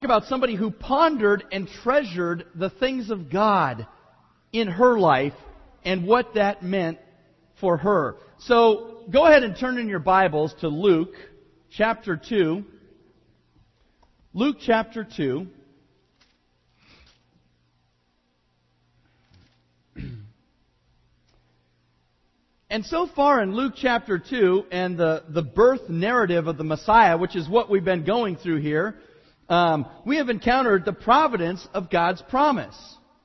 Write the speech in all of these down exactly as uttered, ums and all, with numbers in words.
about somebody who pondered and treasured the things of God in her life and what that meant for her. So go ahead and turn in your Bibles to Luke chapter two. Luke chapter two. And so far in Luke chapter two and the, the birth narrative of the Messiah, which is what we've been going through here, um, we have encountered the providence of God's promise.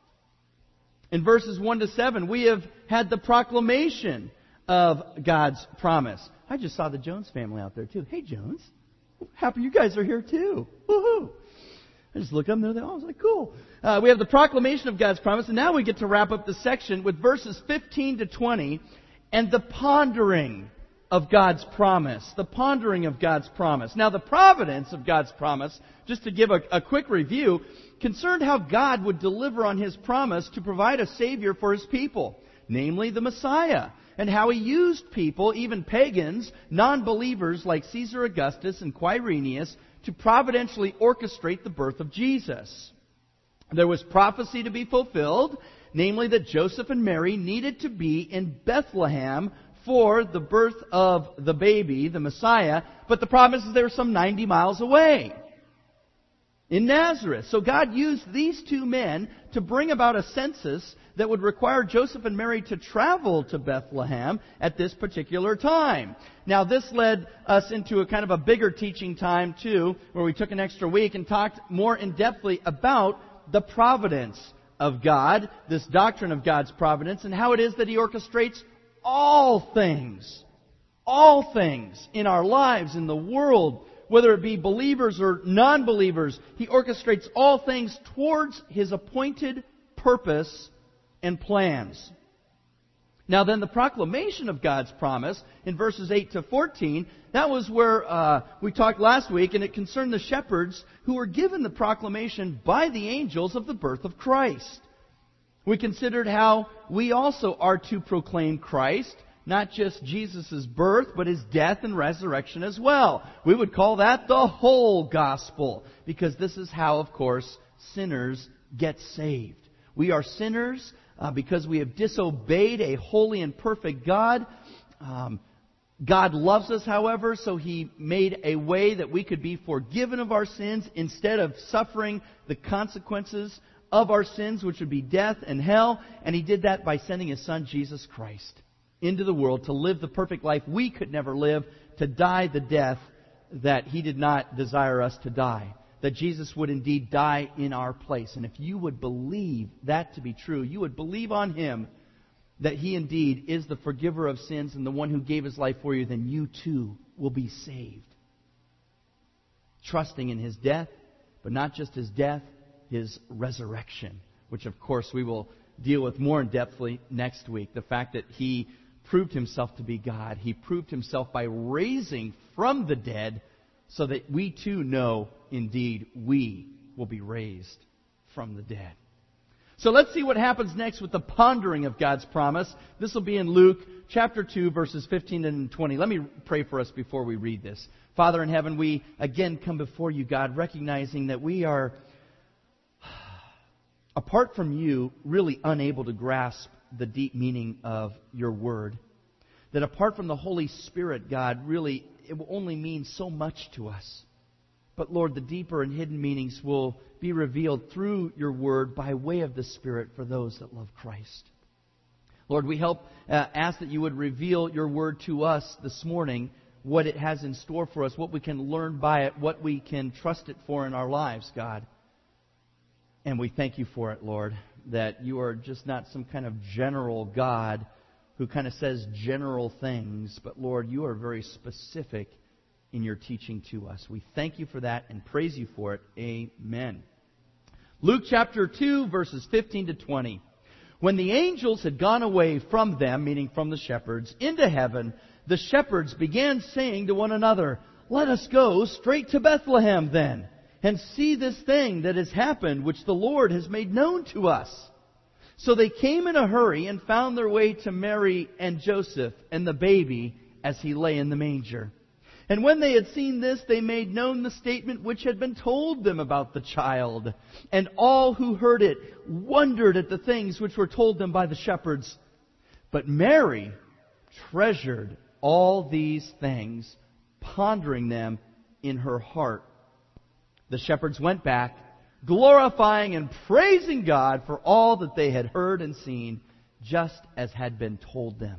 In verses one to seven, we have had the proclamation of God's promise. I just saw the Jones family out there too. Hey Jones, happy you guys are here too. Woohoo! I just look up and they're there. Oh, I was like, cool. Uh, we have the proclamation of God's promise, and now we get to wrap up the section with verses fifteen to twenty. And the pondering of God's promise. The pondering of God's promise. Now, the providence of God's promise, just to give a, a quick review, concerned how God would deliver on His promise to provide a Savior for His people, namely the Messiah, and how He used people, even pagans, non-believers like Caesar Augustus and Quirinius, to providentially orchestrate the birth of Jesus. There was prophecy to be fulfilled, namely that Joseph and Mary needed to be in Bethlehem for the birth of the baby, the Messiah, but the problem is they were some ninety miles away in Nazareth. So God used these two men to bring about a census that would require Joseph and Mary to travel to Bethlehem at this particular time. Now this led us into a kind of a bigger teaching time too, where we took an extra week and talked more in-depthly about the providence of God, this doctrine of God's providence, and how it is that He orchestrates all things, all things in our lives, in the world, whether it be believers or non-believers. He orchestrates all things towards His appointed purpose and plans. Now then, the proclamation of God's promise in verses eight to fourteen, that was where uh, we talked last week, and it concerned the shepherds who were given the proclamation by the angels of the birth of Christ. We considered how we also are to proclaim Christ, not just Jesus' birth, but His death and resurrection as well. We would call that the whole gospel, because this is how, of course, sinners get saved. We are sinners Uh, because we have disobeyed a holy and perfect God. Um, God loves us, however, so He made a way that we could be forgiven of our sins instead of suffering the consequences of our sins, which would be death and hell. And He did that by sending His Son, Jesus Christ, into the world to live the perfect life we could never live, to die the death that He did not desire us to die. That Jesus would indeed die in our place. And if you would believe that to be true, you would believe on Him that He indeed is the forgiver of sins and the one who gave His life for you, then you too will be saved. Trusting in His death, but not just His death, His resurrection, which of course we will deal with more in depthly next week. The fact that He proved Himself to be God. He proved Himself by raising from the dead, so that we too know, indeed, we will be raised from the dead. So let's see what happens next with the pondering of God's promise. This will be in Luke chapter two, verses fifteen and twenty. Let me pray for us before we read this. Father in heaven, we again come before You, God, recognizing that we are, apart from You, really unable to grasp the deep meaning of Your Word. That apart from the Holy Spirit, God, really, it will only mean so much to us. But Lord, the deeper and hidden meanings will be revealed through Your Word by way of the Spirit for those that love Christ. Lord, we help uh, ask that You would reveal Your Word to us this morning, what it has in store for us, what we can learn by it, what we can trust it for in our lives, God. And we thank You for it, Lord, that You are just not some kind of general God who kind of says general things, but Lord, You are very specific in Your teaching to us. We thank You for that and praise You for it. Amen. Luke chapter two, verses fifteen to twenty. When the angels had gone away from them, meaning from the shepherds, into heaven, the shepherds began saying to one another, "Let us go straight to Bethlehem then, and see this thing that has happened, which the Lord has made known to us." So they came in a hurry and found their way to Mary and Joseph and the baby as he lay in the manger. And when they had seen this, they made known the statement which had been told them about the child. And all who heard it wondered at the things which were told them by the shepherds. But Mary treasured all these things, pondering them in her heart. The shepherds went back, glorifying and praising God for all that they had heard and seen, just as had been told them.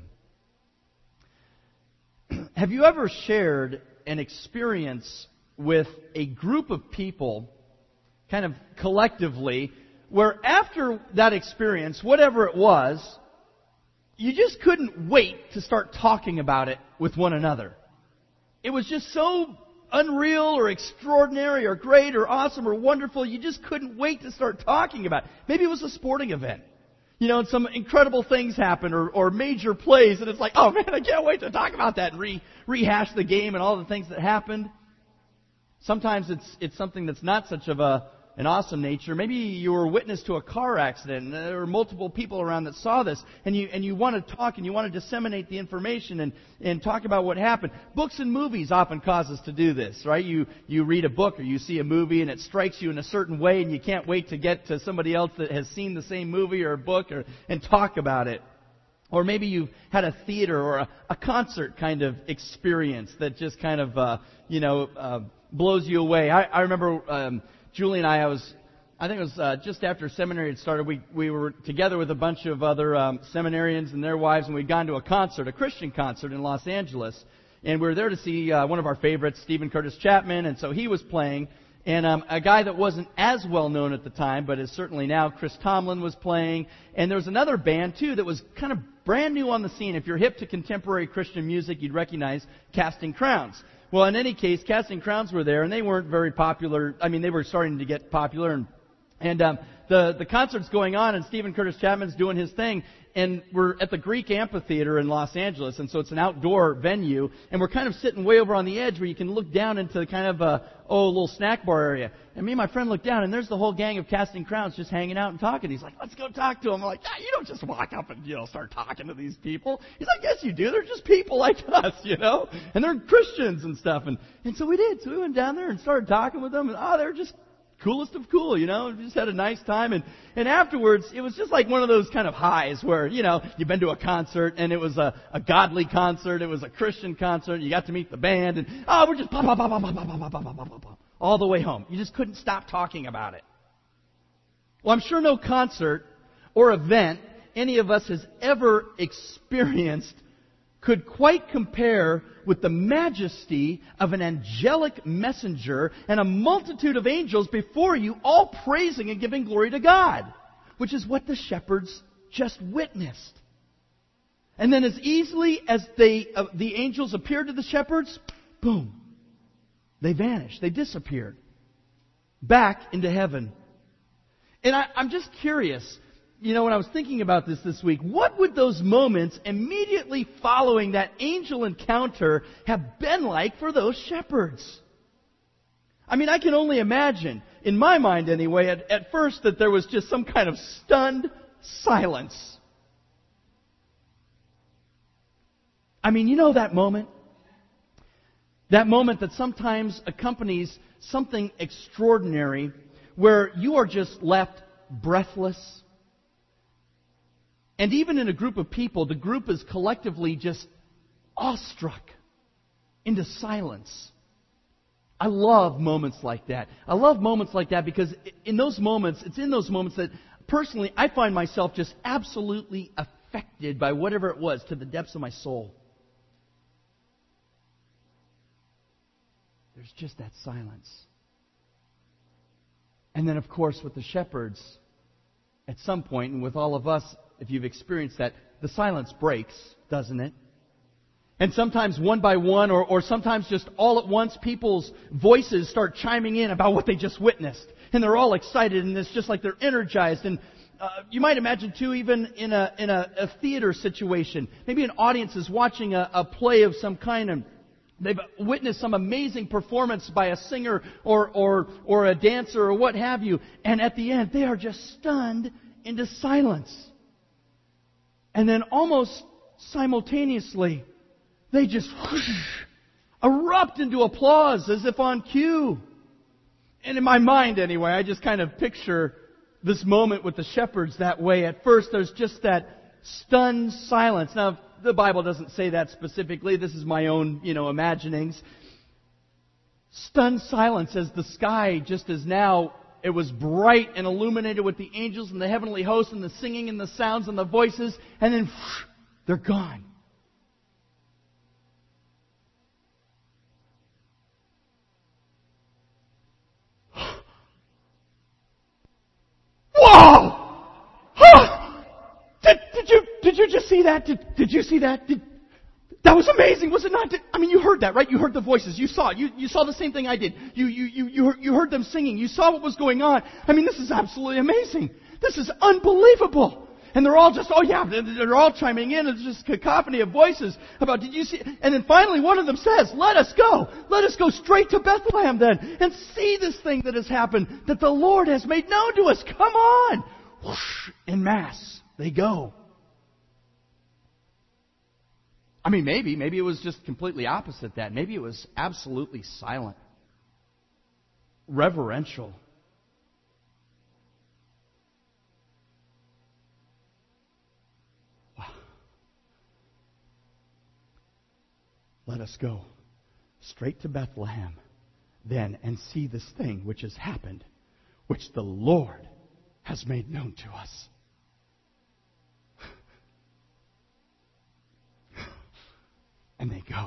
Have you ever shared an experience with a group of people, kind of collectively, where after that experience, whatever it was, you just couldn't wait to start talking about it with one another? It was just so unreal or extraordinary or great or awesome or wonderful, you just couldn't wait to start talking about it. Maybe it was a sporting event. You know, and some incredible things happen, or, or major plays, and it's like, oh man, I can't wait to talk about that and re, rehash the game and all the things that happened. Sometimes it's it's something that's not such of a an awesome nature. Maybe you were a witness to a car accident, and there were multiple people around that saw this, and you and you want to talk and you want to disseminate the information and, and talk about what happened. Books and movies often cause us to do this, right? You you read a book or you see a movie and it strikes you in a certain way, and you can't wait to get to somebody else that has seen the same movie or a book or and talk about it. Or maybe you've had a theater or a, a concert kind of experience that just kind of uh, you know uh, blows you away. I, I remember. Um, Julie and I, I was, I think it was uh, just after seminary had started, we, we were together with a bunch of other um, seminarians and their wives, and we'd gone to a concert, a Christian concert in Los Angeles. And we were there to see uh, one of our favorites, Stephen Curtis Chapman, and so he was playing. And um, a guy that wasn't as well known at the time, but is certainly now, Chris Tomlin, was playing. And there was another band, too, that was kind of brand new on the scene. If you're hip to contemporary Christian music, you'd recognize Casting Crowns. Well, in any case, Casting Crowns were there, and they weren't very popular. I mean, they were starting to get popular, and and um, the the concert's going on, and Stephen Curtis Chapman's doing his thing, and we're at the Greek Amphitheater in Los Angeles, and so it's an outdoor venue, and we're kind of sitting way over on the edge where you can look down into kind of a oh a little snack bar area. And me and my friend look down, and there's the whole gang of Casting Crowns just hanging out and talking. He's like, "Let's go talk to them." I'm like, "Yeah, you don't just walk up and you know start talking to these people." He's like, "Yes, you do. They're just people like us, you know, and they're Christians and stuff." And and so we did. So we went down there and started talking with them, and oh, they're just coolest of cool, you know. We just had a nice time, and and afterwards it was just like one of those kind of highs where you know you've been to a concert and it was a, a godly concert, it was a Christian concert, you got to meet the band, and oh, we're just pop pop pop pop pop pop pop pop pop pop pop all the way home. You just couldn't stop talking about it. Well, I'm sure no concert or event any of us has ever experienced could quite compare with the majesty of an angelic messenger and a multitude of angels before you, all praising and giving glory to God, which is what the shepherds just witnessed. And then as easily as they, uh, the angels appeared to the shepherds, boom, they vanished. They disappeared back into heaven. And I, I'm just curious, you know, when I was thinking about this this week, what would those moments immediately following that angel encounter have been like for those shepherds? I mean, I can only imagine, in my mind anyway, at, at first that there was just some kind of stunned silence. I mean, you know that moment? That moment that sometimes accompanies something extraordinary where you are just left breathless. And even in a group of people, the group is collectively just awestruck into silence. I love moments like that. I love moments like that because in those moments, it's in those moments that personally I find myself just absolutely affected by whatever it was to the depths of my soul. There's just that silence. And then, of course, with the shepherds, at some point, and with all of us, if you've experienced that, the silence breaks, doesn't it? And sometimes one by one, or, or sometimes just all at once, people's voices start chiming in about what they just witnessed. And they're all excited, and it's just like they're energized. And uh, you might imagine, too, even in a in a, a theater situation, maybe an audience is watching a, a play of some kind, and they've witnessed some amazing performance by a singer or, or, or a dancer or what have you. And at the end, they are just stunned into silence. And then almost simultaneously, they just whoosh, erupt into applause as if on cue. And in my mind anyway, I just kind of picture this moment with the shepherds that way. At first, there's just that stunned silence. Now, the Bible doesn't say that specifically. This is my own, you know, imaginings. Stunned silence as the sky, just as now, it was bright and illuminated with the angels and the heavenly hosts and the singing and the sounds and the voices. And then, whoosh, they're gone. Whoa! Huh! Did, did you did you just see that? Did, did you see that? Did, that was amazing, was it not? Did, I mean, you heard that, right? You heard the voices. You saw it. You, you saw the same thing I did. You, you, you, you, heard, you heard them singing. You saw what was going on. I mean, this is absolutely amazing. This is unbelievable. And they're all just, oh yeah, they're all chiming in. It's just a cacophony of voices about, did you see? And then finally one of them says, let us go. Let us go straight to Bethlehem then and see this thing that has happened, that the Lord has made known to us. Come on. Whoosh, en masse, they go. I mean, maybe, maybe it was just completely opposite that. Maybe it was absolutely silent, reverential. Wow. Let us go straight to Bethlehem then and see this thing which has happened, which the Lord has made known to us. And they go.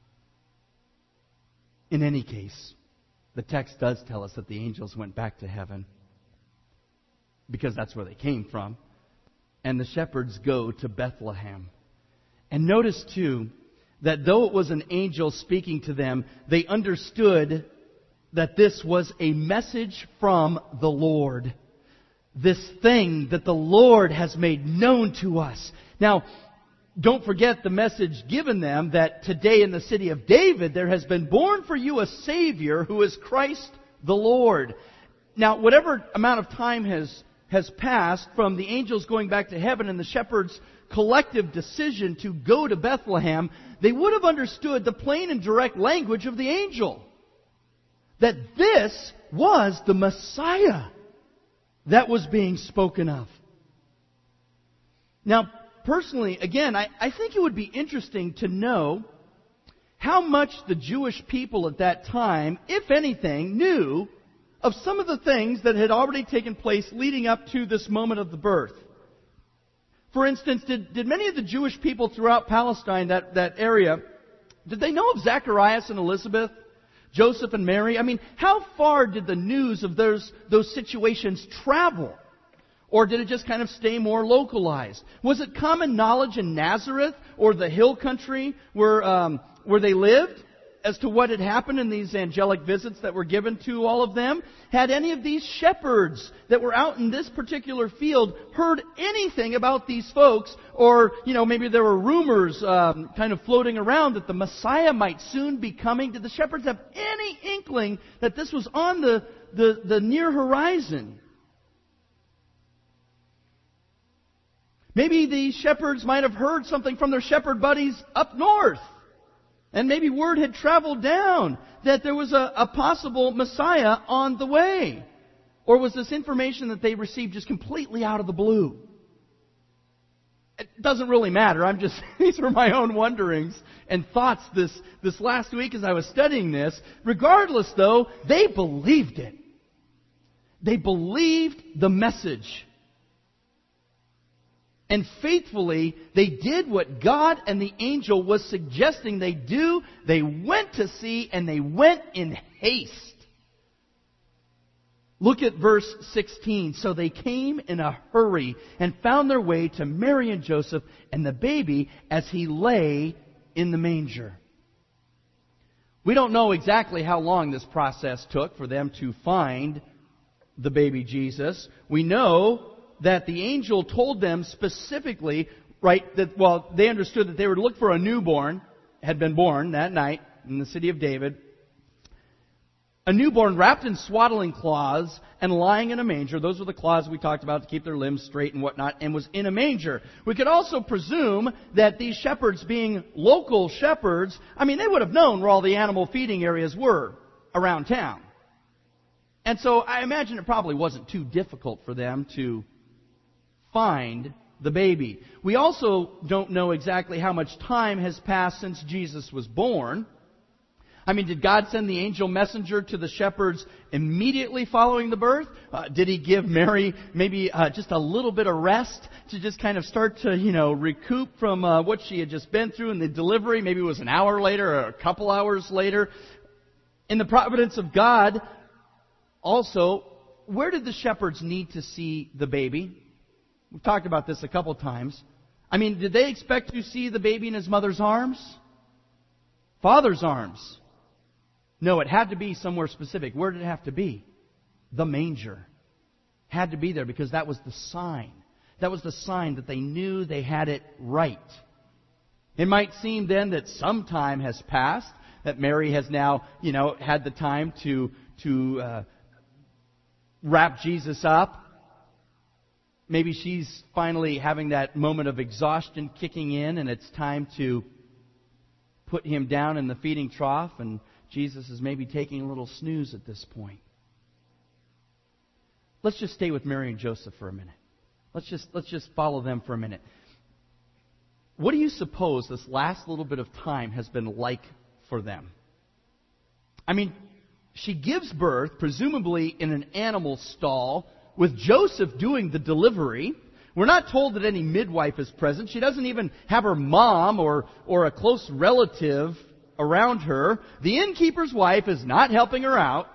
In any case, the text does tell us that the angels went back to heaven because that's where they came from. And the shepherds go to Bethlehem. And notice too that though it was an angel speaking to them, they understood that this was a message from the Lord. This thing that the Lord has made known to us. Now, don't forget the message given them that today in the city of David there has been born for you a Savior who is Christ the Lord. Now, whatever amount of time has, has passed from the angels going back to heaven and the shepherds' collective decision to go to Bethlehem, they would have understood the plain and direct language of the angel. That this was the Messiah that was being spoken of. Now, personally, again, I, I think it would be interesting to know how much the Jewish people at that time, if anything, knew of some of the things that had already taken place leading up to this moment of the birth. For instance, did, did many of the Jewish people throughout Palestine, that, that area, did they know of Zacharias and Elizabeth, Joseph and Mary? I mean, how far did the news of those, those situations travel? Or did it just kind of stay more localized? Was it common knowledge in Nazareth or the hill country where um, where they lived as to what had happened in these angelic visits that were given to all of them? Had any of these shepherds that were out in this particular field heard anything about these folks? Or, you know, maybe there were rumors um, kind of floating around that the Messiah might soon be coming. Did the shepherds have any inkling that this was on the, the, the near horizon? Maybe the shepherds might have heard something from their shepherd buddies up north. And maybe word had traveled down that there was a, a possible Messiah on the way. Or was this information that they received just completely out of the blue? It doesn't really matter. I'm just, these were my own wonderings and thoughts this, this last week as I was studying this. Regardless, though, they believed it. They believed the message. And faithfully, they did what God and the angel was suggesting they do. They went to see, and they went in haste. Look at verse sixteen. So they came in a hurry and found their way to Mary and Joseph and the baby as he lay in the manger. We don't know exactly how long this process took for them to find the baby Jesus. We know that the angel told them specifically, right, that, well, they understood that they were to look for a newborn, had been born that night in the city of David. A newborn wrapped in swaddling cloths and lying in a manger. Those were the cloths we talked about to keep their limbs straight and whatnot, and was in a manger. We could also presume that these shepherds, being local shepherds, I mean, they would have known where all the animal feeding areas were around town. And so I imagine it probably wasn't too difficult for them to find the baby. We also don't know exactly how much time has passed since Jesus was born. I mean, did God send the angel messenger to the shepherds immediately following the birth? Uh, did He give Mary maybe uh, just a little bit of rest to just kind of start to, you know, recoup from uh, what she had just been through in the delivery? Maybe it was an hour later or a couple hours later. In the providence of God, also, where did the shepherds need to see the baby? We've talked about this a couple times. I mean, did they expect to see the baby in his mother's arms? Father's arms? No, it had to be somewhere specific. Where did it have to be? The manger. Had to be there because that was the sign. That was the sign that they knew they had it right. It might seem then that some time has passed, that Mary has now, you know, had the time to, to uh, wrap Jesus up. Maybe she's finally having that moment of exhaustion kicking in, and it's time to put Him down in the feeding trough, and Jesus is maybe taking a little snooze at this point. Let's just stay with Mary and Joseph for a minute. Let's just let's just follow them for a minute. What do you suppose this last little bit of time has been like for them? I mean, she gives birth, presumably in an animal stall, with Joseph doing the delivery. We're not told that any midwife is present. She doesn't even have her mom or, or a close relative around her. The innkeeper's wife is not helping her out.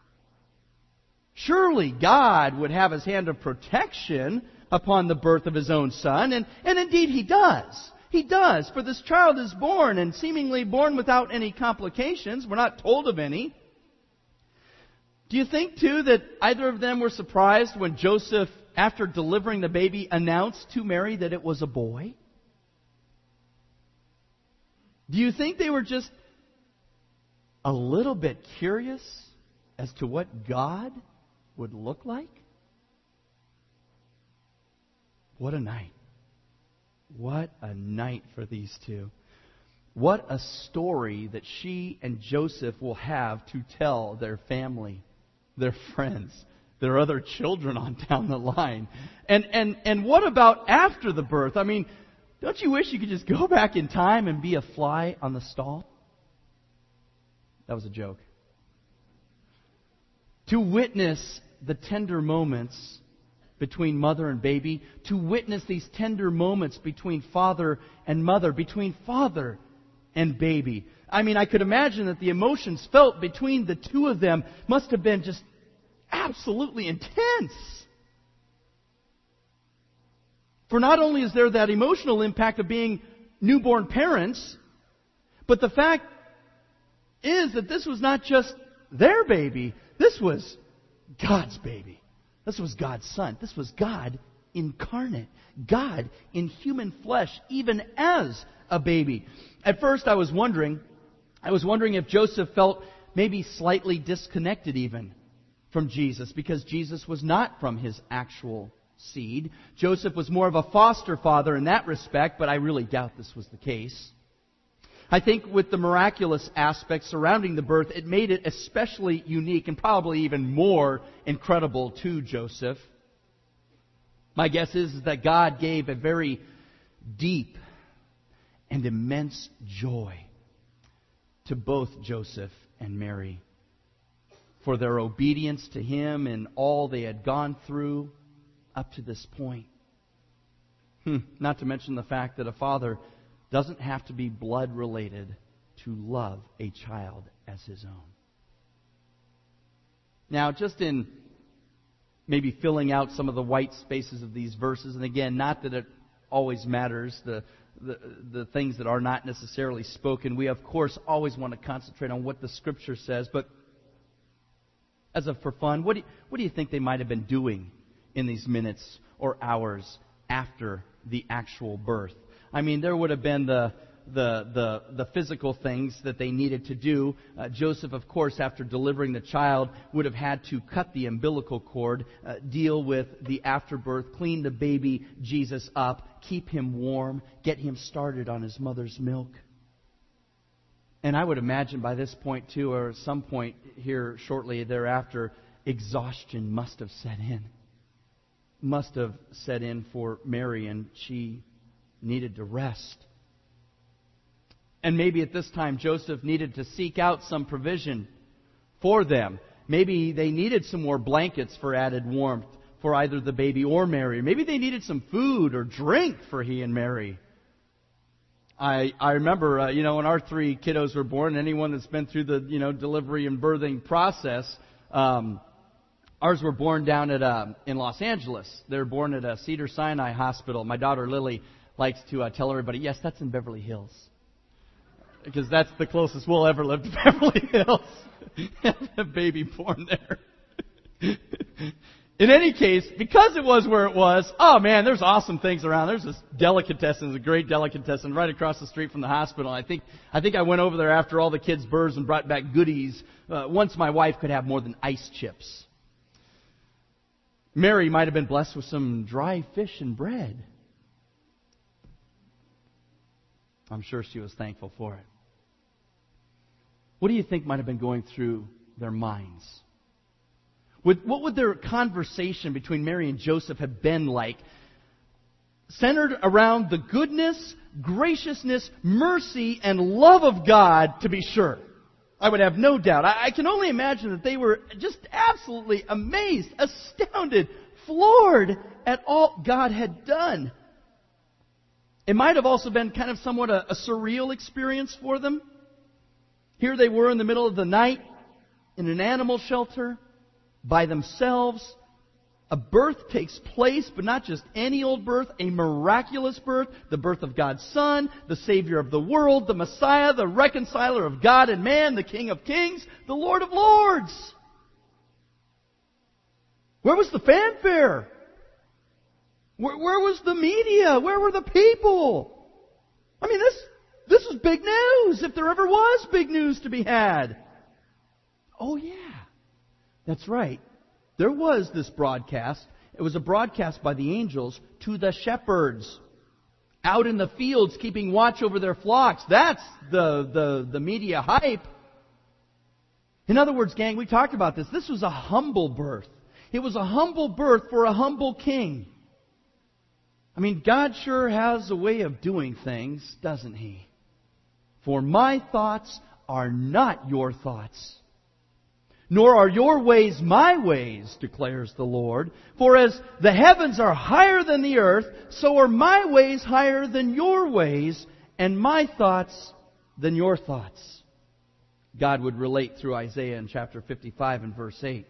Surely God would have His hand of protection upon the birth of His own Son. And, and indeed He does. He does. For this child is born, and seemingly born without any complications. We're not told of any. Do you think, too, that either of them were surprised when Joseph, after delivering the baby, announced to Mary that it was a boy? Do you think they were just a little bit curious as to what God would look like? What a night. What a night for these two. What a story that she and Joseph will have to tell their family, their friends, their other children on down the line. And and and what about after the birth? I mean, don't you wish you could just go back in time and be a fly on the stall? That was a joke. To witness the tender moments between mother and baby, to witness these tender moments between father and mother, between father and baby. I mean, I could imagine that the emotions felt between the two of them must have been just absolutely intense. For not only is there that emotional impact of being newborn parents, but the fact is that this was not just their baby. This was God's baby. This was God's Son. This was God incarnate. God in human flesh, even as a baby. At first I was wondering, I was wondering if Joseph felt maybe slightly disconnected even from Jesus, because Jesus was not from his actual seed. Joseph was more of a foster father in that respect, but I really doubt this was the case. I think with the miraculous aspect surrounding the birth, it made it especially unique and probably even more incredible to Joseph. My guess is that God gave a very deep and immense joy to both Joseph and Mary for their obedience to Him and all they had gone through up to this point. Hmm. Not to mention the fact that a father doesn't have to be blood related to love a child as his own. Now, just in maybe filling out some of the white spaces of these verses, and again, not that it always matters, the, the, the things that are not necessarily spoken, we of course always want to concentrate on what the Scripture says, but as a for fun, what do you, what do you think they might have been doing in these minutes or hours after the actual birth? I mean, there would have been the the, the, the physical things that they needed to do. Uh, Joseph, of course, after delivering the child, would have had to cut the umbilical cord, uh, deal with the afterbirth, clean the baby Jesus up, keep him warm, get him started on his mother's milk. And I would imagine by this point, too, or at some point here shortly thereafter, exhaustion must have set in. Must have set in for Mary, and she needed to rest. And maybe at this time Joseph needed to seek out some provision for them. Maybe they needed some more blankets for added warmth for either the baby or Mary. Maybe they needed some food or drink for he and Mary. I I remember, uh, you know, when our three kiddos were born, anyone that's been through the, you know, delivery and birthing process, um, ours were born down at uh, in Los Angeles. They were born at a Cedars-Sinai hospital. My daughter Lily likes to uh, tell everybody, yes, that's in Beverly Hills. Because that's the closest we'll ever live to Beverly Hills. A baby born there. In any case, because it was where it was, oh man, there's awesome things around. There's this delicatessen, a great delicatessen right across the street from the hospital. I think I think I went over there after all the kids' births and brought back goodies. Uh, once my wife could have more than ice chips. Mary might have been blessed with some dry fish and bread. I'm sure she was thankful for it. What do you think might have been going through their minds? Would, what would their conversation between Mary and Joseph have been like? Centered around the goodness, graciousness, mercy, and love of God, to be sure. I would have no doubt. I, I can only imagine that they were just absolutely amazed, astounded, floored at all God had done. It might have also been kind of somewhat a, a surreal experience for them. Here they were in the middle of the night, in an animal shelter, by themselves. A birth takes place, but not just any old birth, a miraculous birth, the birth of God's Son, the Savior of the world, the Messiah, the reconciler of God and man, the King of kings, the Lord of lords. Where was the fanfare? Where, where was the media? Where were the people? I mean, this this was big news, if there ever was big news to be had. Oh yeah, that's right. There was this broadcast. It was a broadcast by the angels to the shepherds out in the fields keeping watch over their flocks. That's the, the, the media hype. In other words, gang, we talked about this. This was a humble birth. It was a humble birth for a humble king. I mean, God sure has a way of doing things, doesn't He? For my thoughts are not your thoughts. Nor are your ways my ways, declares the Lord. For as the heavens are higher than the earth, so are my ways higher than your ways, and my thoughts than your thoughts. God would relate through Isaiah in chapter fifty-five and verse eight.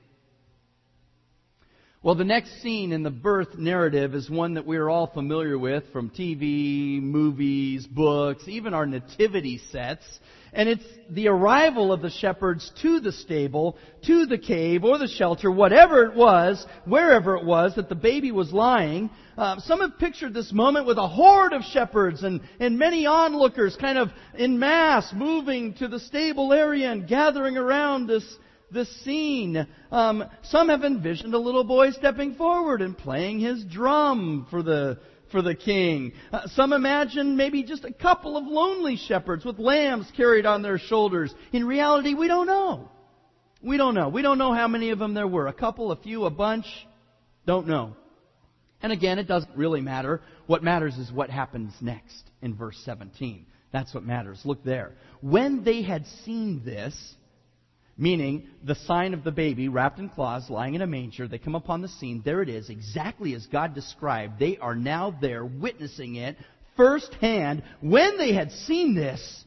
Well, the next scene in the birth narrative is one that we are all familiar with from T V, movies, books, even our nativity sets. And it's the arrival of the shepherds to the stable, to the cave or the shelter, whatever it was, wherever it was that the baby was lying. Uh, some have pictured this moment with a horde of shepherds and, and many onlookers kind of en masse moving to the stable area and gathering around this This scene. Um, some have envisioned a little boy stepping forward and playing his drum for the for the king. Uh, some imagine maybe just a couple of lonely shepherds with lambs carried on their shoulders. In reality, we don't know. We don't know. We don't know how many of them there were. A couple, a few, a bunch. Don't know. And again, it doesn't really matter. What matters is what happens next in verse seventeen. That's what matters. Look there. When they had seen this, meaning the sign of the baby wrapped in cloths lying in a manger, they come upon the scene. There it is, exactly as God described. They are now there witnessing it firsthand. When they had seen this,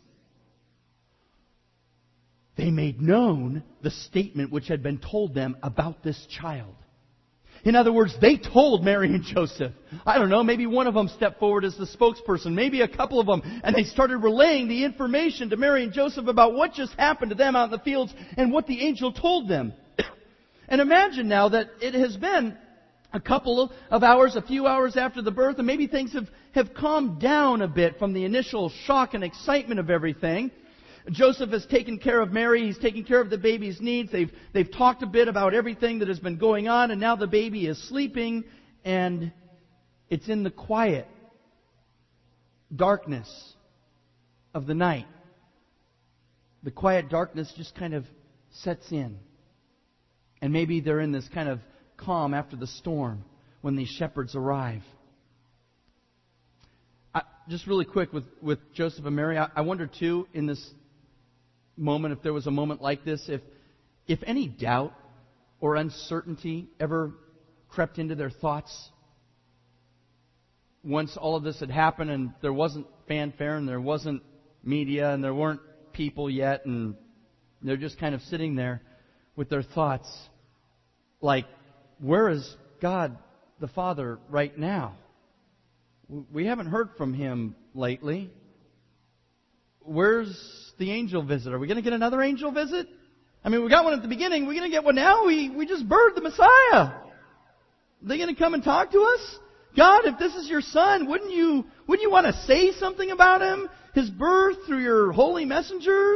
they made known the statement which had been told them about this child. In other words, they told Mary and Joseph. I don't know, maybe one of them stepped forward as the spokesperson, maybe a couple of them, and they started relaying the information to Mary and Joseph about what just happened to them out in the fields and what the angel told them. And imagine now that it has been a couple of hours, a few hours after the birth, and maybe things have, have calmed down a bit from the initial shock and excitement of everything. Joseph has taken care of Mary. He's taken care of the baby's needs. They've, they've talked a bit about everything that has been going on, and now the baby is sleeping, and it's in the quiet darkness of the night. The quiet darkness just kind of sets in. And maybe they're in this kind of calm after the storm when these shepherds arrive. I, just really quick with, with Joseph and Mary, I, I wonder too in this moment, if there was a moment like this, if if any doubt or uncertainty ever crept into their thoughts once all of this had happened and there wasn't fanfare and there wasn't media and there weren't people yet, and they're just kind of sitting there with their thoughts like, where is God the Father right now? We haven't heard from Him lately. Where's the angel visit? Are we going to get another angel visit? I mean, we got one at the beginning. We're going to get one now. We, we just birthed the Messiah. Are they going to come and talk to us? God, if this is your Son, wouldn't you, wouldn't you want to say something about Him? His birth through your holy messengers?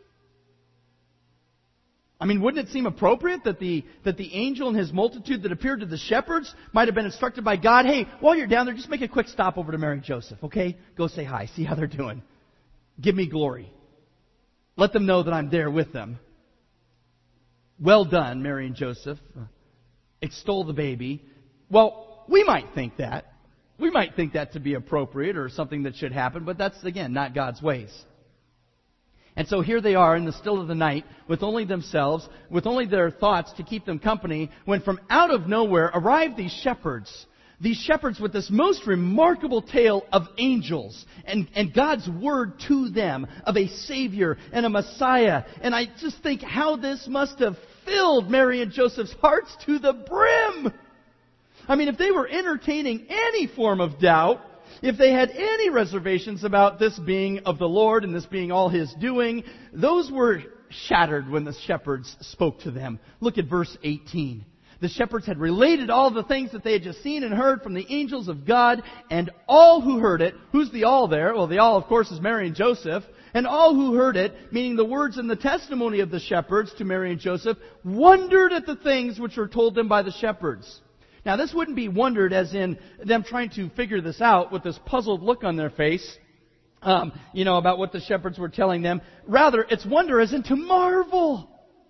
I mean, wouldn't it seem appropriate that the that the angel and his multitude that appeared to the shepherds might have been instructed by God, hey, while you're down there, just make a quick stop over to Mary and Joseph, okay? Go say hi, see how they're doing. Give me glory. Let them know that I'm there with them. Well done, Mary and Joseph. Extol the baby. Well, we might think that. We might think that to be appropriate or something that should happen, but that's, again, not God's ways. And so here they are in the still of the night with only themselves, with only their thoughts to keep them company, when from out of nowhere arrive these shepherds. These shepherds with this most remarkable tale of angels and, and God's word to them of a Savior and a Messiah. And I just think how this must have filled Mary and Joseph's hearts to the brim. I mean, if they were entertaining any form of doubt, if they had any reservations about this being of the Lord and this being all His doing, those were shattered when the shepherds spoke to them. Look at verse eighteen. The shepherds had related all the things that they had just seen and heard from the angels of God, and all who heard it, who's the all there? Well, the all, of course, is Mary and Joseph. And all who heard it, meaning the words and the testimony of the shepherds to Mary and Joseph, wondered at the things which were told them by the shepherds. Now, this wouldn't be wondered as in them trying to figure this out with this puzzled look on their face, um, you know, about what the shepherds were telling them. Rather, it's wonder as in to marvel.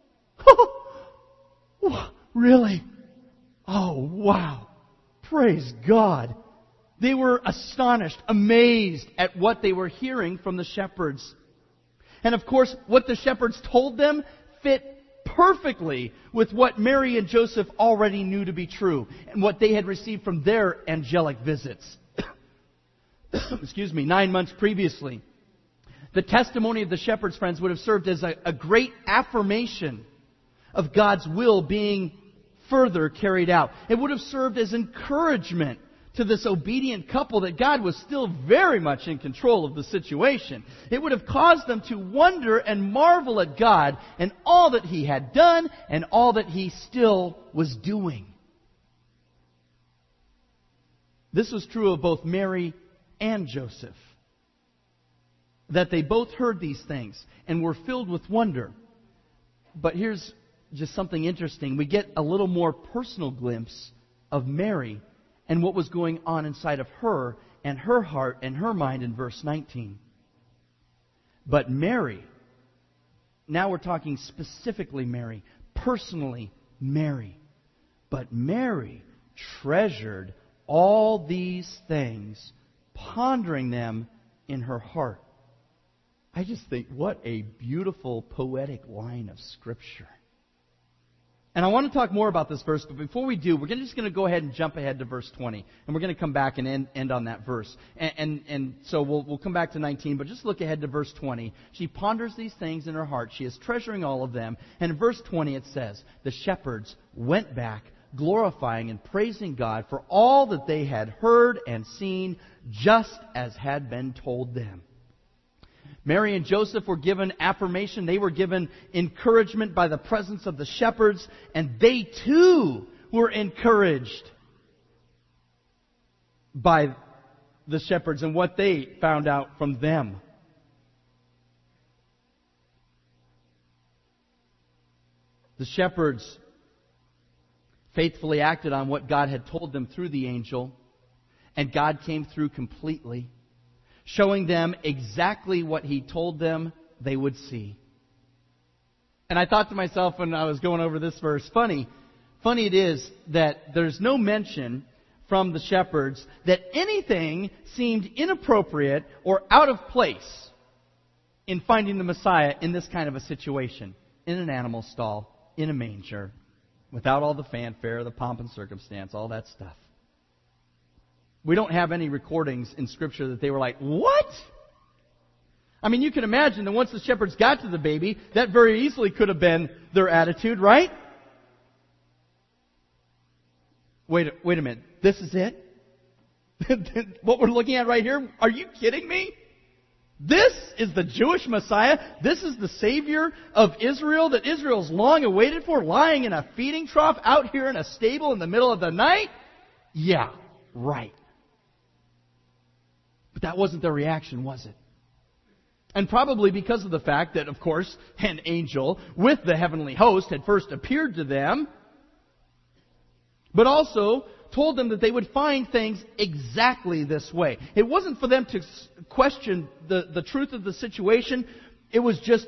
Really? Oh, wow. Praise God. They were astonished, amazed at what they were hearing from the shepherds. And of course, what the shepherds told them fit perfectly with what Mary and Joseph already knew to be true and what they had received from their angelic visits. Excuse me, nine months previously. The testimony of the shepherds, friends, would have served as a, a great affirmation of God's will being further carried out. It would have served as encouragement to this obedient couple that God was still very much in control of the situation. It would have caused them to wonder and marvel at God and all that He had done and all that He still was doing. This was true of both Mary and Joseph, that they both heard these things and were filled with wonder. But here's just something interesting. We get a little more personal glimpse of Mary and what was going on inside of her and her heart and her mind in verse nineteen. But Mary, now we're talking specifically Mary, personally Mary. But Mary treasured all these things, pondering them in her heart. I just think, what a beautiful poetic line of Scripture. And I want to talk more about this verse, but before we do, we're just going to go ahead and jump ahead to verse twenty. And we're going to come back and end, end on that verse. And, and, and so we'll, we'll come back to nineteen, but just look ahead to verse twenty. She ponders these things in her heart. She is treasuring all of them. And in verse twenty it says, the shepherds went back, glorifying and praising God for all that they had heard and seen, just as had been told them. Mary and Joseph were given affirmation. They were given encouragement by the presence of the shepherds. And they too were encouraged by the shepherds and what they found out from them. The shepherds faithfully acted on what God had told them through the angel, and God came through completely, showing them exactly what He told them they would see. And I thought to myself when I was going over this verse, funny, funny it is that there's no mention from the shepherds that anything seemed inappropriate or out of place in finding the Messiah in this kind of a situation, in an animal stall, in a manger, without all the fanfare, the pomp and circumstance, all that stuff. We don't have any recordings in Scripture that they were like, what? I mean, you can imagine that once the shepherds got to the baby, that very easily could have been their attitude, right? Wait, wait a minute. This is it? What we're looking at right here? Are you kidding me? This is the Jewish Messiah. This is the Savior of Israel that Israel's long awaited for, lying in a feeding trough out here in a stable in the middle of the night? Yeah, right. But that wasn't their reaction, was it? And probably because of the fact that, of course, an angel with the heavenly host had first appeared to them, but also told them that they would find things exactly this way. It wasn't for them to question the, the truth of the situation. It was just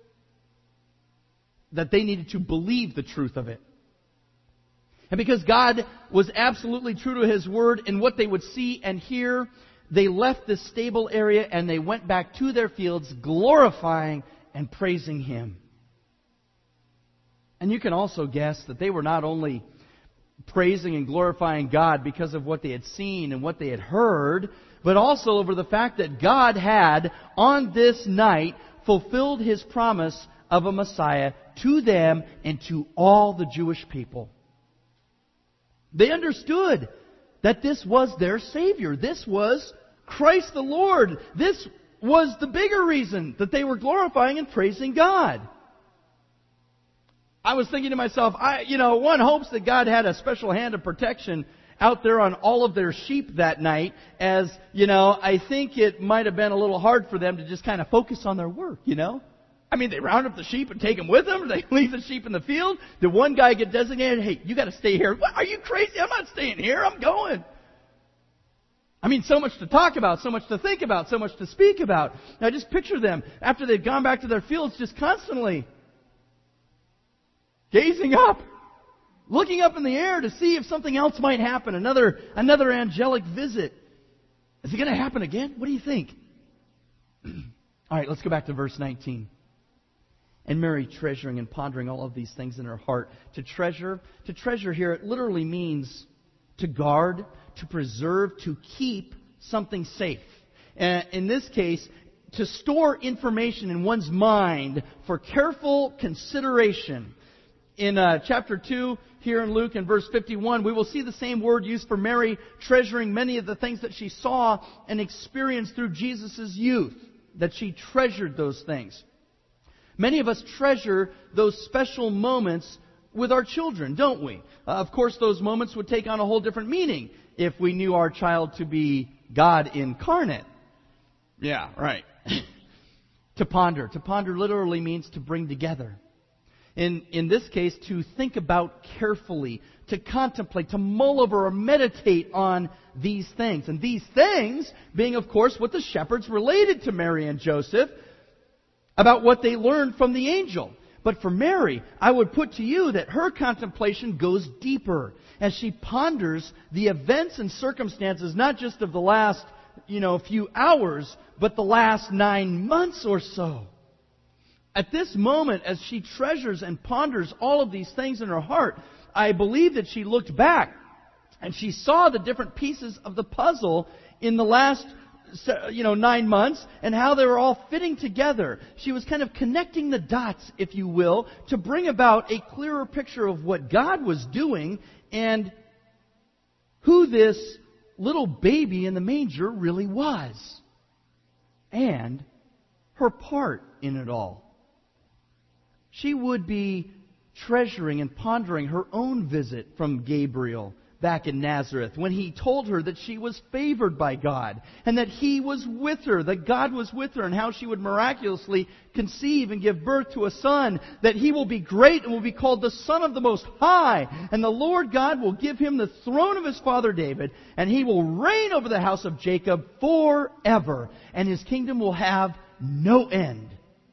that they needed to believe the truth of it. And because God was absolutely true to His word in what they would see and hear, they left this stable area and they went back to their fields, glorifying and praising Him. And you can also guess that they were not only praising and glorifying God because of what they had seen and what they had heard, but also over the fact that God had, on this night, fulfilled His promise of a Messiah to them and to all the Jewish people. They understood that this was their Savior. This was Christ the Lord. This was the bigger reason that they were glorifying and praising God. I was thinking to myself, I, you know, one hopes that God had a special hand of protection out there on all of their sheep that night, as, you know, I think it might have been a little hard for them to just kind of focus on their work, you know? I mean, they round up the sheep and take them with them. They leave the sheep in the field. Did one guy get designated, hey, you got to stay here. What, are you crazy? I'm not staying here. I'm going. I mean, so much to talk about, so much to think about, so much to speak about. Now just picture them after they've gone back to their fields, just constantly gazing up, looking up in the air to see if something else might happen, another another angelic visit. Is it going to happen again? What do you think? All right, let's go back to verse nineteen. And Mary, treasuring and pondering all of these things in her heart. To treasure, to treasure here, it literally means to guard, to preserve, to keep something safe. And in this case, to store information in one's mind for careful consideration. In uh, chapter two, here in Luke, in verse fifty-one, we will see the same word used for Mary treasuring many of the things that she saw and experienced through Jesus' youth, that she treasured those things. Many of us treasure those special moments with our children, don't we? Uh, of course, those moments would take on a whole different meaning if we knew our child to be God incarnate. Yeah, right. To ponder. To ponder literally means to bring together. In, in this case, to think about carefully, to contemplate, to mull over or meditate on these things. And these things being, of course, what the shepherds related to Mary and Joseph about what they learned from the angel. But for Mary, I would put to you that her contemplation goes deeper as she ponders the events and circumstances, not just of the last, you know, few hours, but the last nine months or so. At this moment, as she treasures and ponders all of these things in her heart, I believe that she looked back and she saw the different pieces of the puzzle in the last, you know, nine months and how they were all fitting together. She was kind of connecting the dots, if you will, to bring about a clearer picture of what God was doing and who this little baby in the manger really was. And her part in it all. She would be treasuring and pondering her own visit from Gabriel back in Nazareth when He told her that she was favored by God and that He was with her, that God was with her, and how she would miraculously conceive and give birth to a son, that He will be great and will be called the Son of the Most High, and the Lord God will give Him the throne of His father David, and He will reign over the house of Jacob forever, and His kingdom will have no end.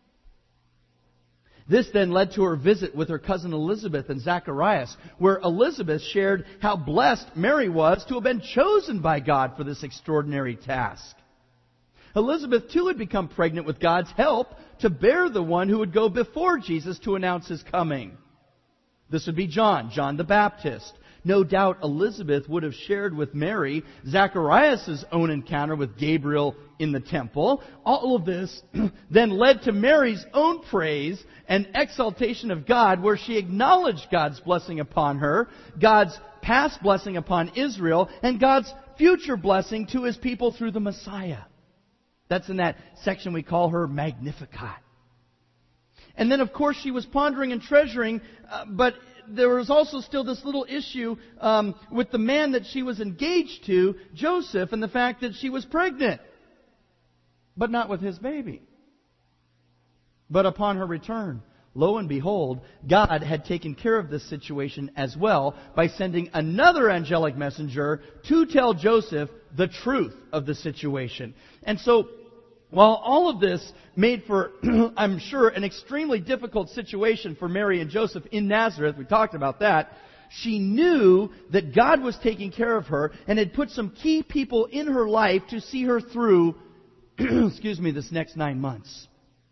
This then led to her visit with her cousin Elizabeth and Zacharias, where Elizabeth shared how blessed Mary was to have been chosen by God for this extraordinary task. Elizabeth too had become pregnant with God's help to bear the one who would go before Jesus to announce His coming. This would be John, John the Baptist. No doubt Elizabeth would have shared with Mary Zacharias' own encounter with Gabriel in the temple. All of this then led to Mary's own praise and exaltation of God, where she acknowledged God's blessing upon her, God's past blessing upon Israel, and God's future blessing to His people through the Messiah. That's in that section we call her Magnificat. And then, of course, she was pondering and treasuring, uh, but there was also still this little issue um, with the man that she was engaged to, Joseph, and the fact that she was pregnant, but not with his baby. But upon her return, lo and behold, God had taken care of this situation as well by sending another angelic messenger to tell Joseph the truth of the situation. And so, while all of this made for, I'm sure, an extremely difficult situation for Mary and Joseph in Nazareth, we talked about that, she knew that God was taking care of her and had put some key people in her life to see her through, excuse me, this next nine months.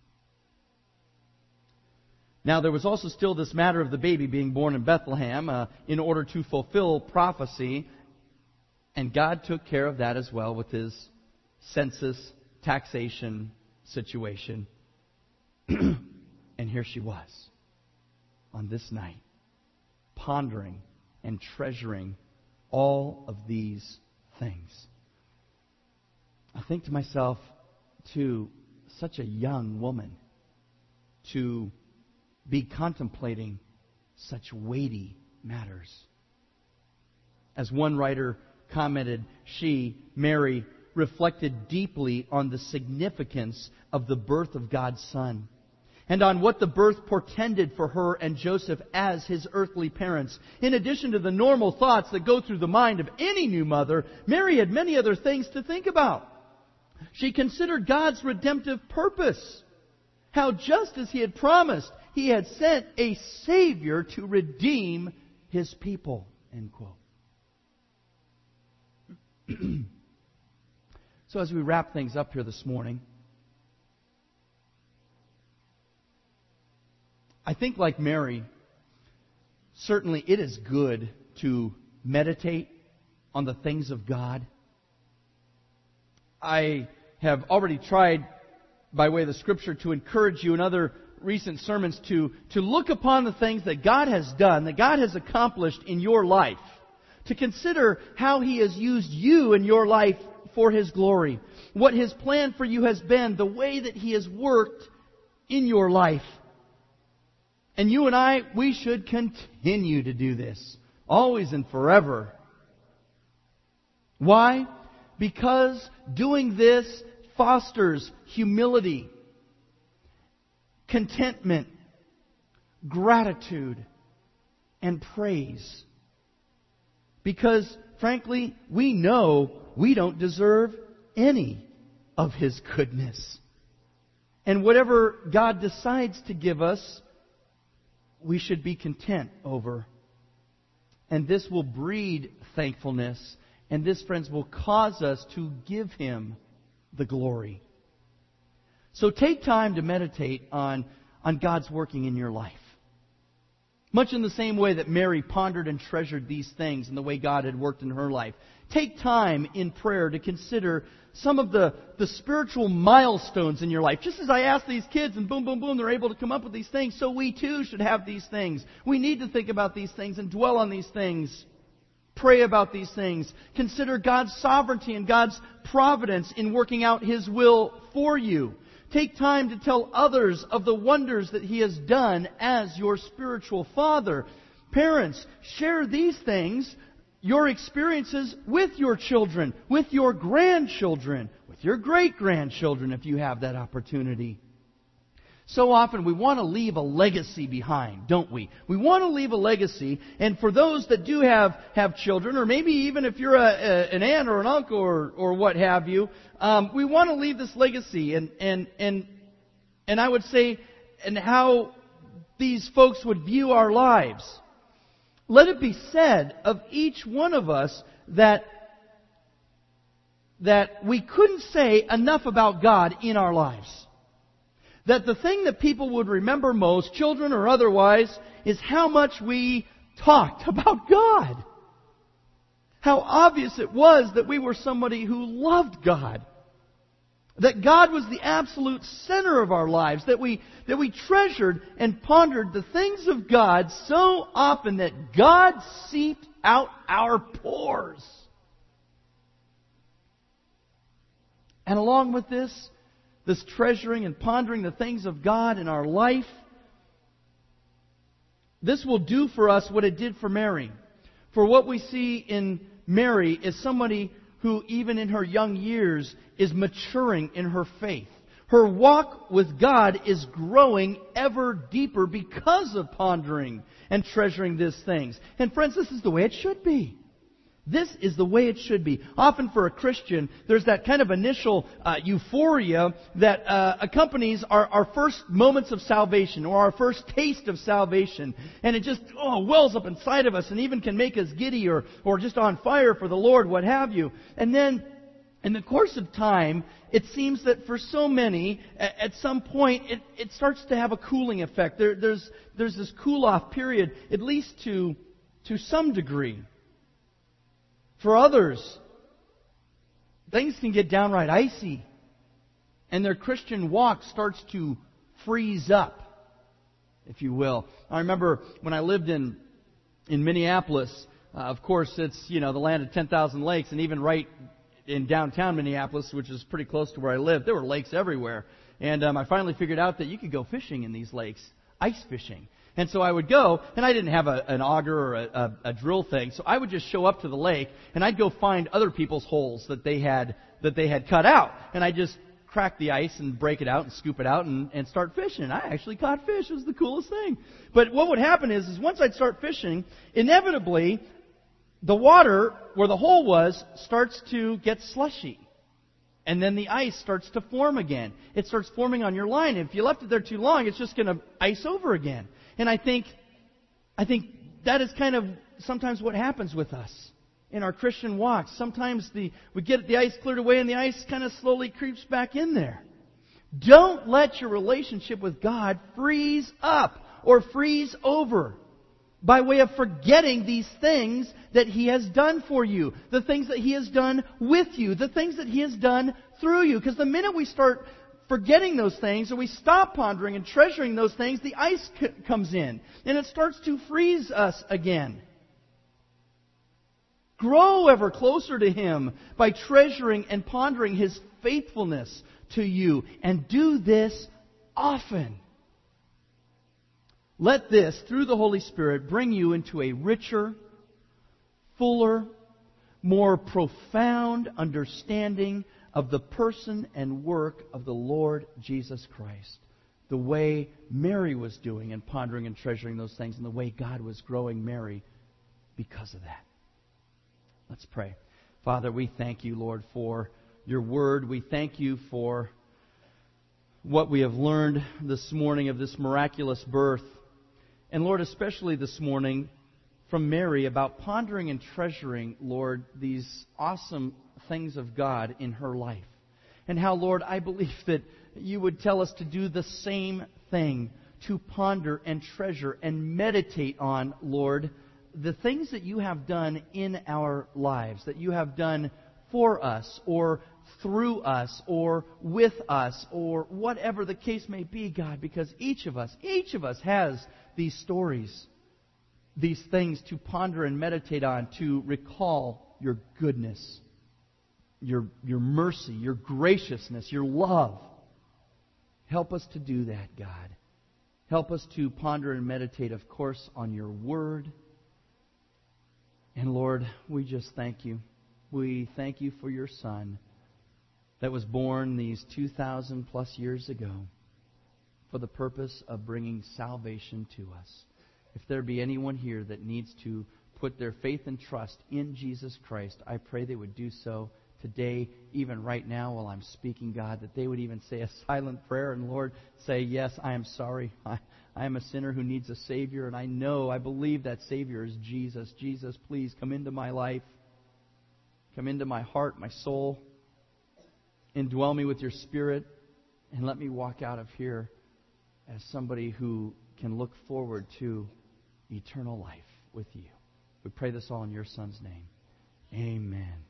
Now, there was also still this matter of the baby being born in Bethlehem uh, in order to fulfill prophecy, and God took care of that as well with His census taxation situation. And here she was on this night, pondering and treasuring all of these things. I think to myself, to such a young woman, to be contemplating such weighty matters. As one writer commented, she, Mary, reflected deeply on the significance of the birth of God's Son and on what the birth portended for her and Joseph as His earthly parents. In addition to the normal thoughts that go through the mind of any new mother, Mary had many other things to think about. She considered God's redemptive purpose, how just as He had promised, He had sent a Savior to redeem His people. End quote. So as we wrap things up here this morning, I think like Mary, certainly it is good to meditate on the things of God. I have already tried, by way of the Scripture, to encourage you in other recent sermons to, to look upon the things that God has done, that God has accomplished in your life. To consider how He has used you in your life for His glory. What His plan for you has been. The way that He has worked in your life. And you and I, we should continue to do this. Always and forever. Why? Because doing this fosters humility, contentment, gratitude, and praise. Because, frankly, we know we don't deserve any of His goodness. And whatever God decides to give us, we should be content over. And this will breed thankfulness. And this, friends, will cause us to give Him the glory. So take time to meditate on, on God's working in your life. Much in the same way that Mary pondered and treasured these things and the way God had worked in her life. Take time in prayer to consider some of the, the spiritual milestones in your life. Just as I ask these kids and boom, boom, boom, they're able to come up with these things, so we too should have these things. We need to think about these things and dwell on these things. Pray about these things. Consider God's sovereignty and God's providence in working out His will for you. Take time to tell others of the wonders that He has done as your spiritual father. Parents, share these things your experiences with your children, with your grandchildren, with your great-grandchildren if you have that opportunity. So often we want to leave a legacy behind, don't we? We want to leave a legacy, and for those that do have, have children, or maybe even if you're a, a, an aunt or an uncle or, or what have you, um, we want to leave this legacy, and, and, and, and I would say, and how these folks would view our lives. Let it be said of each one of us that, that we couldn't say enough about God in our lives. That the thing that people would remember most, children or otherwise, is how much we talked about God. How obvious it was that we were somebody who loved God. That God was the absolute center of our lives. That we, that we treasured and pondered the things of God so often that God seeped out our pores. And along with this, this treasuring and pondering the things of God in our life, this will do for us what it did for Mary. For what we see in Mary is somebody who, even in her young years, is maturing in her faith. Her walk with God is growing ever deeper because of pondering and treasuring these things. And friends, this is the way it should be. This is the way it should be. Often for a Christian, there's that kind of initial uh, euphoria that uh, accompanies our, our first moments of salvation or our first taste of salvation. And it just oh, wells up inside of us and even can make us giddy or, or just on fire for the Lord, what have you. And then in the course of time, it seems that for so many, at some point, it, it starts to have a cooling effect. There, there's, there's this cool-off period, at least to, to some degree. For others, things can get downright icy, and their Christian walk starts to freeze up, if you will. I remember when I lived in in Minneapolis. Uh, of course, it's you know the land of ten thousand lakes, and even right in downtown Minneapolis, which is pretty close to where I lived, there were lakes everywhere. And um, I finally figured out that you could go fishing in these lakes, ice fishing. And so I would go, and I didn't have a, an auger or a, a, a drill thing, so I would just show up to the lake, and I'd go find other people's holes that they had that they had cut out, and I'd just crack the ice and break it out and scoop it out and, and start fishing. I actually caught fish. It was the coolest thing. But what would happen is, is once I'd start fishing, inevitably, the water where the hole was starts to get slushy. And then the ice starts to form again. It starts forming on your line. If you left it there too long, it's just going to ice over again. And I think, I think that is kind of sometimes what happens with us in our Christian walks. Sometimes the we get the ice cleared away and the ice kind of slowly creeps back in there. Don't let your relationship with God freeze up or freeze over by way of forgetting these things that He has done for you, the things that He has done with you, the things that He has done through you. Because the minute we start forgetting those things, or we stop pondering and treasuring those things, the ice c- comes in, and it starts to freeze us again. Grow ever closer to Him by treasuring and pondering His faithfulness to you, and do this often. Let this, through the Holy Spirit, bring you into a richer, fuller, more profound understanding of the person and work of the Lord Jesus Christ. The way Mary was doing and pondering and treasuring those things, and the way God was growing Mary because of that. Let's pray. Father, we thank you, Lord, for your word. We thank you for what we have learned this morning of this miraculous birth. And Lord, especially this morning from Mary about pondering and treasuring, Lord, these awesome things of God in her life. And how, Lord, I believe that you would tell us to do the same thing, to ponder and treasure and meditate on, Lord, the things that you have done in our lives, that you have done for us or through us or with us or whatever the case may be, God, because each of us, each of us has these stories, these things to ponder and meditate on, to recall your goodness, your, your mercy, your graciousness, your love. Help us to do that, God. Help us to ponder and meditate, of course, on your word. And Lord, we just thank you. We thank you for your Son that was born these two thousand plus years ago for the purpose of bringing salvation to us. If there be anyone here that needs to put their faith and trust in Jesus Christ, I pray they would do so today, even right now while I'm speaking, God, that they would even say a silent prayer and, Lord, say, yes, I am sorry. I, I am a sinner who needs a Savior, and I know, I believe that Savior is Jesus. Jesus, please come into my life. Come into my heart, my soul. Indwell me with your Spirit, and let me walk out of here as somebody who can look forward to eternal life with you. We pray this all in your Son's name. Amen.